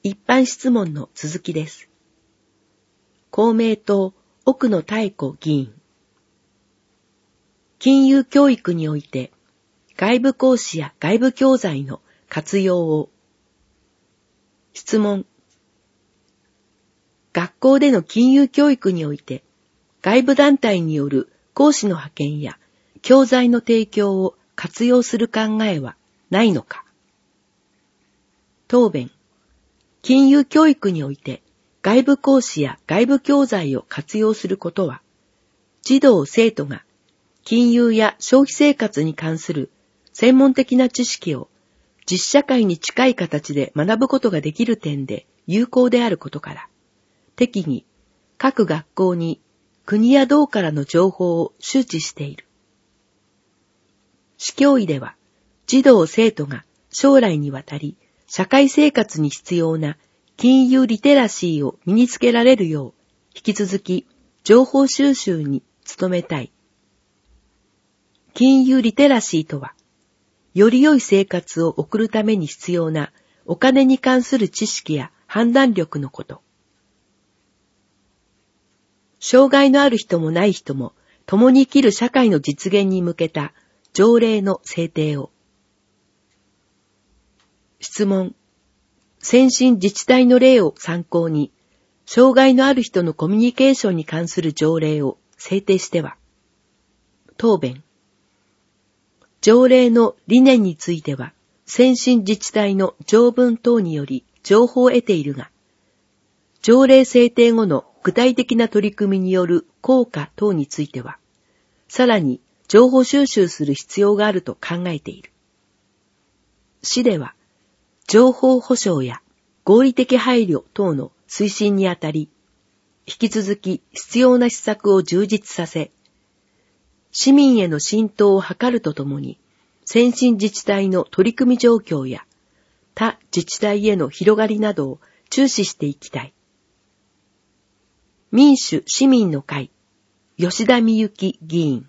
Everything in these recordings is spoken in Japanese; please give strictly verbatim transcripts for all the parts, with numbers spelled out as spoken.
一般質問の続きです。公明党奥野妙子議員。金融教育において外部講師や外部教材の活用を。質問。学校での金融教育において外部団体による講師の派遣や教材の提供を活用する考えはないのか。答弁。金融教育において外部講師や外部教材を活用することは、児童生徒が金融や消費生活に関する専門的な知識を実社会に近い形で学ぶことができる点で有効であることから、適宜各学校に国や道からの情報を周知している。市教委では、児童生徒が将来にわたり社会生活に必要な金融リテラシーを身につけられるよう、引き続き情報収集に努めたい。金融リテラシーとは、より良い生活を送るために必要なお金に関する知識や判断力のこと。障害のある人もない人も共に生きる社会の実現に向けた条例の制定を。質問。先進自治体の例を参考に、障害のある人のコミュニケーションに関する条例を制定しては。答弁。条例の理念については、先進自治体の条文等により情報を得ているが、条例制定後の具体的な取り組みによる効果等については、さらに情報収集する必要があると考えている。市では、情報保障や合理的配慮等の推進にあたり、引き続き必要な施策を充実させ、市民への浸透を図るとともに、先進自治体の取り組み状況や他自治体への広がりなどを注視していきたい。民主・市民の会、吉田美幸議員。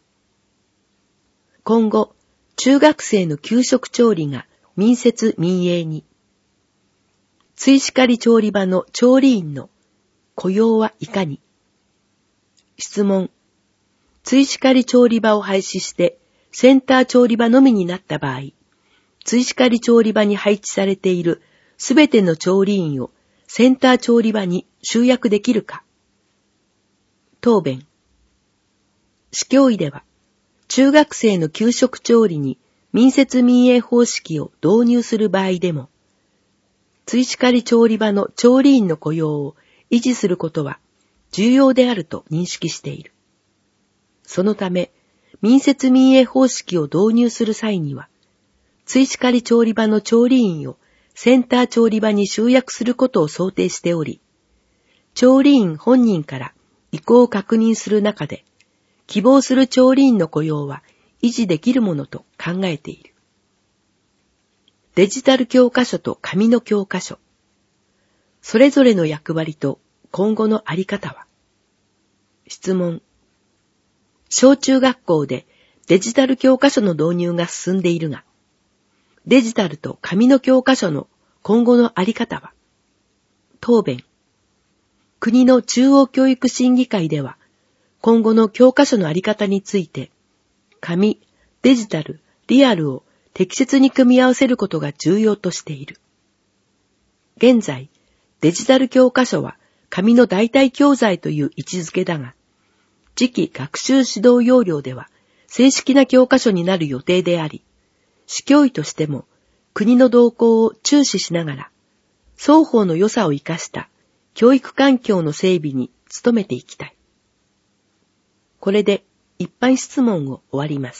今後、中学生の給食調理が民設民営に。追試刈調理場の調理員の雇用はいかに。質問。追試刈調理場を廃止してセンター調理場のみになった場合、追試刈調理場に配置されているすべての調理員をセンター調理場に集約できるか。答弁。市教委では、中学生の給食調理に民設民営方式を導入する場合でも、追試刈調理場の調理員の雇用を維持することは重要であると認識している。そのため、民設民営方式を導入する際には、追試刈調理場の調理員をセンター調理場に集約することを想定しており、調理員本人から意向を確認する中で、希望する調理員の雇用は維持できるものと考えている。デジタル教科書と紙の教科書。それぞれの役割と今後のあり方は。質問。小中学校でデジタル教科書の導入が進んでいるが、デジタルと紙の教科書の今後のあり方は。答弁。国の中央教育審議会では、今後の教科書のあり方について、紙、デジタル、リアルを適切に組み合わせることが重要としている。現在、デジタル教科書は紙の代替教材という位置づけだが、次期学習指導要領では正式な教科書になる予定であり、市教委としても国の動向を注視しながら、双方の良さを生かした教育環境の整備に努めていきたい。これで一般質問を終わります。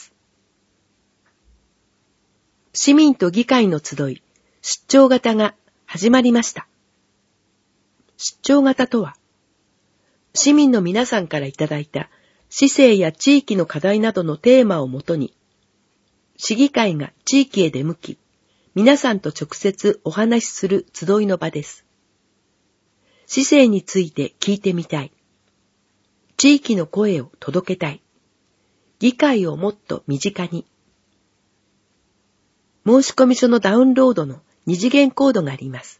市民と議会の集い、出張型が始まりました。出張型とは、市民の皆さんからいただいた市政や地域の課題などのテーマをもとに、市議会が地域へ出向き、皆さんと直接お話しする集いの場です。市政について聞いてみたい。地域の声を届けたい。議会をもっと身近に。申込書のダウンロードの二次元コードがあります。